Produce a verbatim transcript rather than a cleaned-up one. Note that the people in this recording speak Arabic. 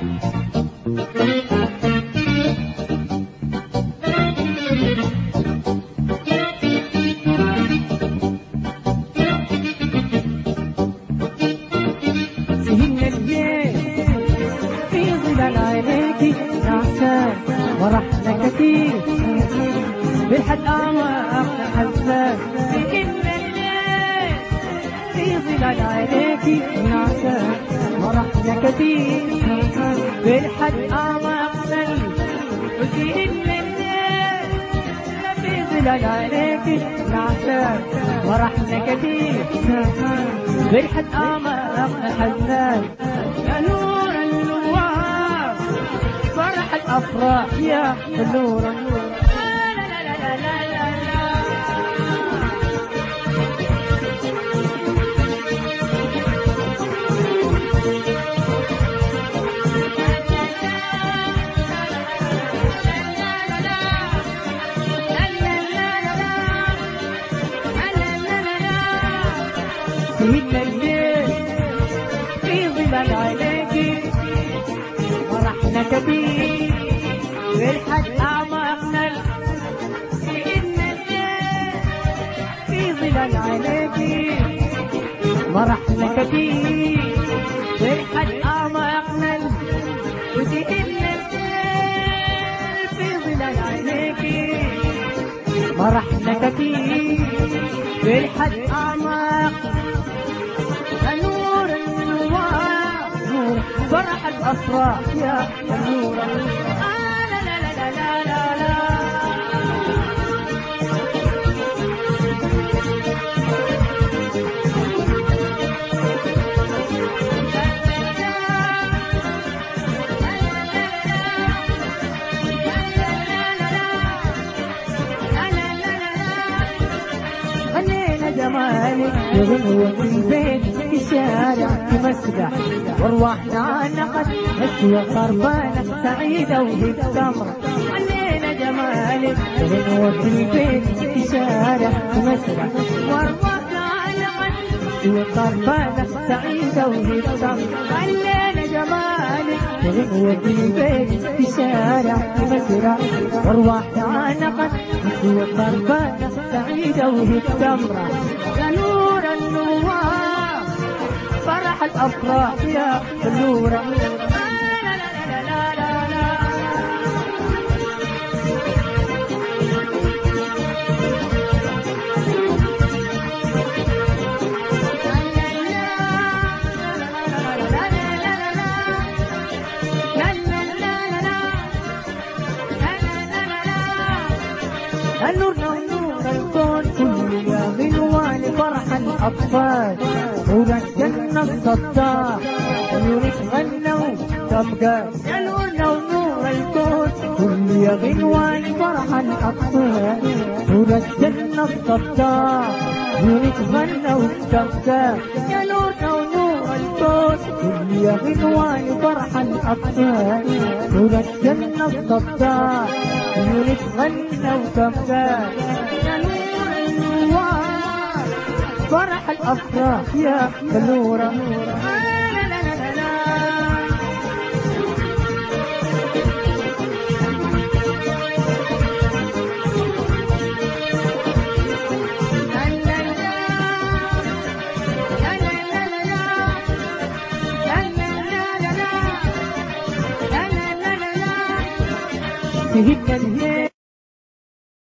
سهلنا الليل في ظلال عينيكي نعسان ورحنا كثير بالحد أعماقنا حزان. سهلنا الليل في ظلال عينيكي نعسان ورحنا كثير بالحد أعماقنا. وسهلنا الليل في ظلال عينيكي نعسان ورحنا كثير بالحد أعماقنا حزان. يا نور النوار فرح الأفراح يا نور النور. لا لا لا لا لا لا سهلنا الليل في ظلال عينيكي ورحنا كثير بالحد أعماقنا. سهلنا الليل في ظلال عينيكي ورحنا كثير بالحد أعماقنا. وسهلنا الليل في ظلال عينيكي ورحنا كثير بالحد أعماقنا. نور النوار نور فرح الأفراح يا نور. آه لا لا لا لا لا لا غنينا جمالك بغنوة في البيت في الشارع في مسرح وارواحنا عنقت نسوى خربانة سعيدة وهي التمرة. غنينا جمالك بغنوة في البيت في الشارع في مسرح وارواحنا عنقت نسوى خربانة سعيدة وهي التمرة. غنينا جمالك بغنوة في البيت في الشارع في مسرح وارواحنا عنقت نسوى خربانة سعيدة وهي التمرة. يا نور النوار فرح الأفراح يا نور. النور نور الكون كل يا غنوان فرح الأطفال نور الجنة الصداع عيونك غنوا تبقى. يا نور نور الكون كل يا غنوان فرح الأطفال نور الجنة الصداع عيونك غنوا تبقى. يا نور نور الكون كل يا غنوان فرح الأطفال نور الجنة الصداع عيونك غنوا تبقى. يا نور النوار فرح الأفراح يا بلورة. سهلنا الليل